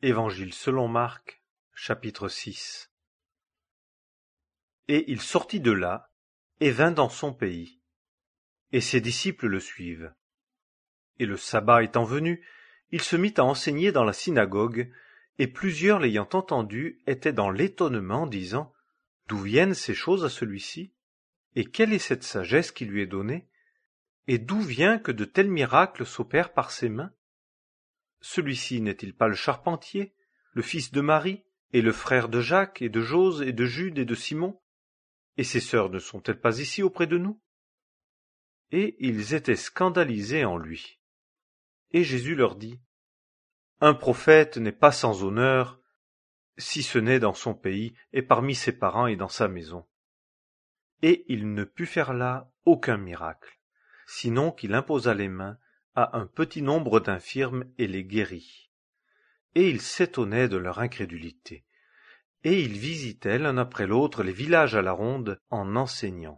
Évangile selon Marc, chapitre 6. Et il sortit de là, et vint dans son pays. Et ses disciples le suivent. Et le sabbat étant venu, il se mit à enseigner dans la synagogue, et plusieurs l'ayant entendu étaient dans l'étonnement, disant: D'où viennent ces choses à celui-ci? Et quelle est cette sagesse qui lui est donnée? Et d'où vient que de tels miracles s'opèrent par ses mains? Celui-ci n'est-il pas le charpentier, le fils de Marie, et le frère de Jacques, et de Jose, et de Jude, et de Simon? Et ses sœurs ne sont-elles pas ici auprès de nous? Et ils étaient scandalisés en lui. Et Jésus leur dit: Un prophète n'est pas sans honneur, si ce n'est dans son pays, et parmi ses parents et dans sa maison. Et il ne put faire là aucun miracle, sinon qu'il imposa les mains à un petit nombre d'infirmes et les guérit. Et ils s'étonnaient de leur incrédulité. Et il visitait l'un après l'autre les villages à la ronde en enseignant.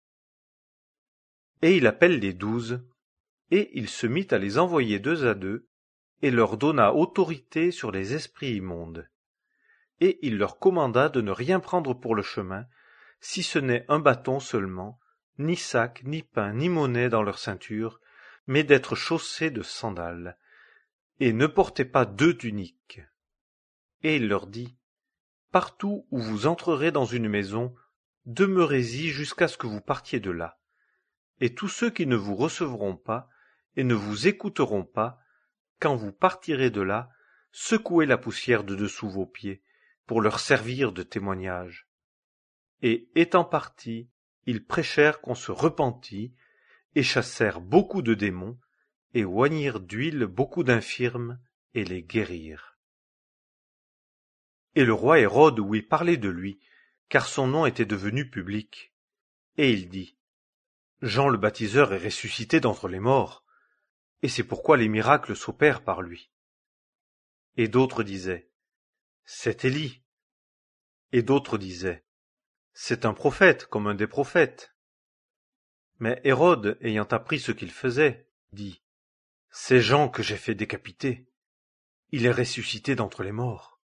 Et il appelle les 12, et il se mit à les envoyer 2 à 2, et leur donna autorité sur les esprits immondes. Et il leur commanda de ne rien prendre pour le chemin, si ce n'est un bâton seulement, ni sac, ni pain, ni monnaie dans leur ceinture, mais d'être chaussés de sandales, et ne portez pas 2 tuniques. Et il leur dit: Partout où vous entrerez dans une maison, demeurez-y jusqu'à ce que vous partiez de là. Et tous ceux qui ne vous recevront pas et ne vous écouteront pas, quand vous partirez de là, secouez la poussière de dessous vos pieds, pour leur servir de témoignage. Et étant partis, ils prêchèrent qu'on se repentit, et chassèrent beaucoup de démons, et oignirent d'huile beaucoup d'infirmes, et les guérirent. Et le roi Hérode ouït parler de lui, car son nom était devenu public. Et il dit: Jean le baptiseur est ressuscité d'entre les morts, et c'est pourquoi les miracles s'opèrent par lui. Et d'autres disaient: C'est Élie. Et d'autres disaient: C'est un prophète comme un des prophètes. Mais Hérode, ayant appris ce qu'il faisait, dit: C'est Jean que j'ai fait décapiter. Il est ressuscité d'entre les morts.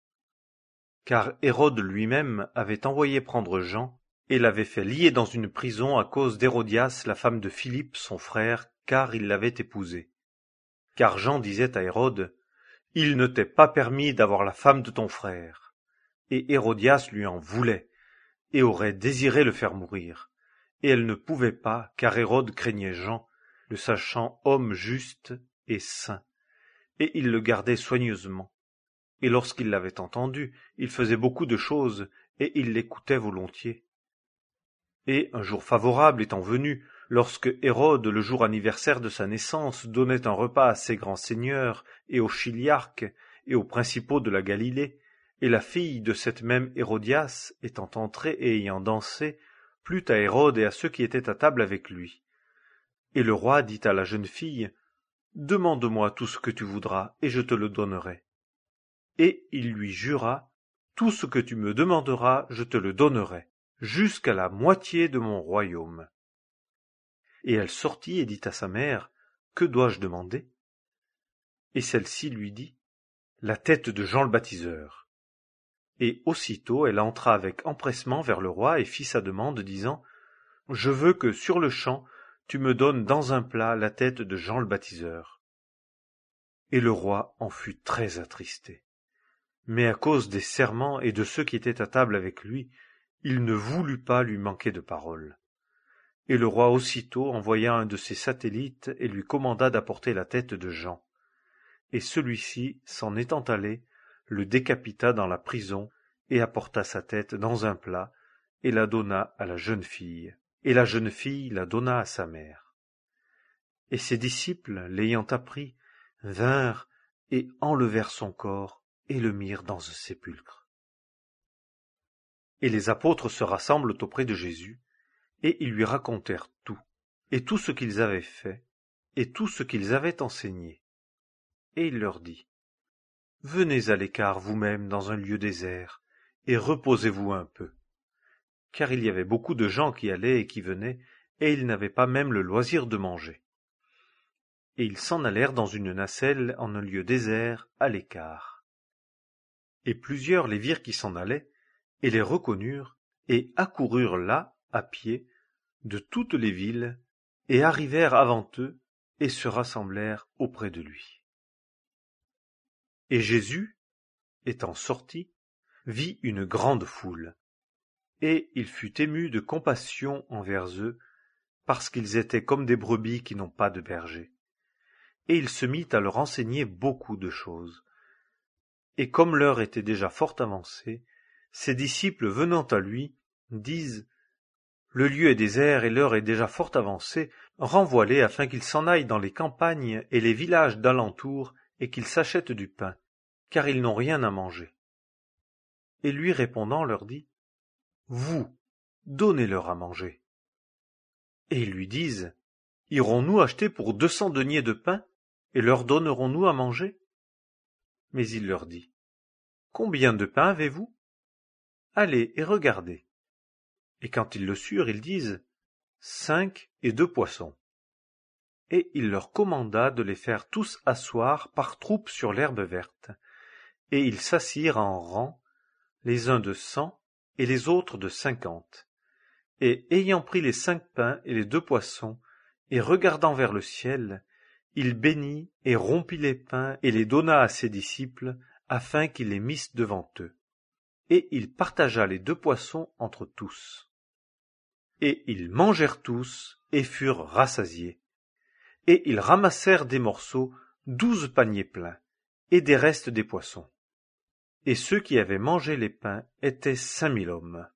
Car Hérode lui-même avait envoyé prendre Jean, et l'avait fait lier dans une prison à cause d'Hérodias, la femme de Philippe, son frère, car il l'avait épousée. Car Jean disait à Hérode: Il ne t'est pas permis d'avoir la femme de ton frère. Et Hérodias lui en voulait, et aurait désiré le faire mourir. Et elle ne pouvait pas, car Hérode craignait Jean, le sachant homme juste et saint, et il le gardait soigneusement. Et lorsqu'il l'avait entendu, il faisait beaucoup de choses, et il l'écoutait volontiers. Et un jour favorable étant venu, lorsque Hérode, le jour anniversaire de sa naissance, donnait un repas à ses grands seigneurs, et aux chiliarques, et aux principaux de la Galilée, et la fille de cette même Hérodias, étant entrée et ayant dansé, plut à Hérode et à ceux qui étaient à table avec lui. Et le roi dit à la jeune fille: Demande-moi tout ce que tu voudras, et je te le donnerai. Et il lui jura: Tout ce que tu me demanderas, je te le donnerai, jusqu'à la moitié de mon royaume. Et elle sortit et dit à sa mère: Que dois-je demander? Et celle-ci lui dit: La tête de Jean le baptiseur. Et aussitôt elle entra avec empressement vers le roi et fit sa demande, disant: Je veux que sur-le-champ tu me donnes dans un plat la tête de Jean le baptiseur. Et le roi en fut très attristé. Mais à cause des serments et de ceux qui étaient à table avec lui, il ne voulut pas lui manquer de parole. Et le roi aussitôt envoya un de ses satellites et lui commanda d'apporter la tête de Jean. Et celui-ci, s'en étant allé, le décapita dans la prison et apporta sa tête dans un plat et la donna à la jeune fille. Et la jeune fille la donna à sa mère. Et ses disciples, l'ayant appris, vinrent et enlevèrent son corps et le mirent dans un sépulcre. Et les apôtres se rassemblent auprès de Jésus, et ils lui racontèrent tout, et tout ce qu'ils avaient fait, et tout ce qu'ils avaient enseigné. Et il leur dit: Venez à l'écart vous-même dans un lieu désert, et reposez-vous un peu. Car il y avait beaucoup de gens qui allaient et qui venaient, et ils n'avaient pas même le loisir de manger. Et ils s'en allèrent dans une nacelle en un lieu désert, à l'écart. Et plusieurs les virent qui s'en allaient, et les reconnurent, et accoururent là, à pied, de toutes les villes, et arrivèrent avant eux, et se rassemblèrent auprès de lui. Et Jésus, étant sorti, vit une grande foule, et il fut ému de compassion envers eux, parce qu'ils étaient comme des brebis qui n'ont pas de berger. Et il se mit à leur enseigner beaucoup de choses. Et comme l'heure était déjà fort avancée, ses disciples venant à lui, disent « Le lieu est désert et l'heure est déjà fort avancée, renvoie-les afin qu'ils s'en aillent dans les campagnes et les villages d'alentour et qu'ils s'achètent du pain, car ils n'ont rien à manger. » Et lui répondant leur dit « Vous, donnez-leur à manger. » Et ils lui disent « Irons-nous acheter pour 200 deniers de pain, et leur donnerons-nous à manger ?» Mais il leur dit « Combien de pain avez-vous? Allez et regardez. » Et quand ils le surent, ils disent « 5 et 2 poissons. » Et il leur commanda de les faire tous asseoir par troupes sur l'herbe verte. Et ils s'assirent en rang, les uns de 100 et les autres de 50. Et ayant pris les 5 pains et les 2 poissons, et regardant vers le ciel, il bénit et rompit les pains et les donna à ses disciples, afin qu'ils les missent devant eux. Et il partagea les 2 poissons entre tous. Et ils mangèrent tous et furent rassasiés. Et ils ramassèrent des morceaux 12 paniers pleins, et des restes des poissons. Et ceux qui avaient mangé les pains étaient 5000 hommes.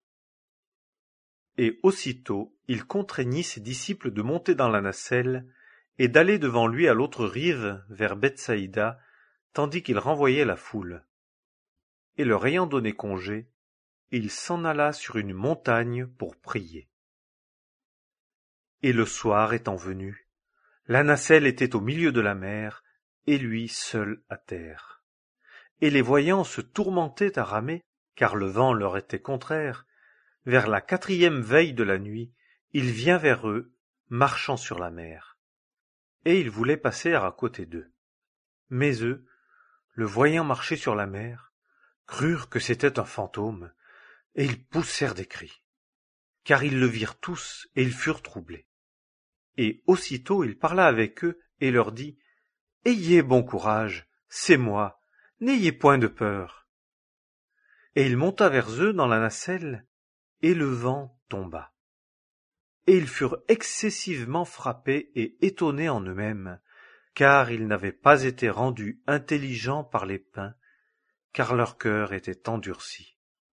Et aussitôt il contraignit ses disciples de monter dans la nacelle, et d'aller devant lui à l'autre rive, vers Bethsaïda, tandis qu'il renvoyait la foule. Et leur ayant donné congé, il s'en alla sur une montagne pour prier. Et le soir étant venu, la nacelle était au milieu de la mer, et lui seul à terre. Et les voyants se tourmentaient à ramer, car le vent leur était contraire. Vers la 4e veille de la nuit, il vient vers eux, marchant sur la mer. Et il voulait passer à côté d'eux. Mais eux, le voyant marcher sur la mer, crurent que c'était un fantôme, et ils poussèrent des cris. Car ils le virent tous, et ils furent troublés. Et aussitôt il parla avec eux, et leur dit « Ayez bon courage, c'est moi, n'ayez point de peur. » Et il monta vers eux dans la nacelle, et le vent tomba. Et ils furent excessivement frappés et étonnés en eux-mêmes, car ils n'avaient pas été rendus intelligents par les pains, car leur cœur était endurci.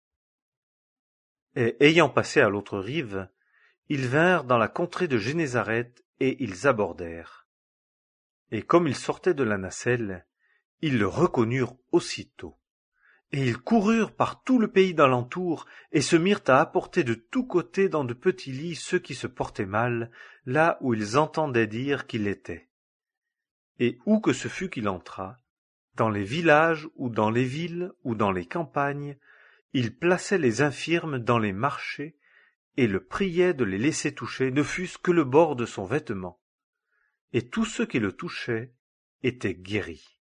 Et ayant passé à l'autre rive, ils vinrent dans la contrée de Génézareth, et ils abordèrent. Et comme ils sortaient de la nacelle, ils le reconnurent aussitôt. Et ils coururent par tout le pays d'alentour, et se mirent à apporter de tous côtés dans de petits lits ceux qui se portaient mal, là où ils entendaient dire qu'il était. Et où que ce fût qu'il entra, dans les villages ou dans les villes ou dans les campagnes, il plaçait les infirmes dans les marchés, et le priait de les laisser toucher, ne fût-ce que le bord de son vêtement. Et tous ceux qui le touchaient étaient guéris.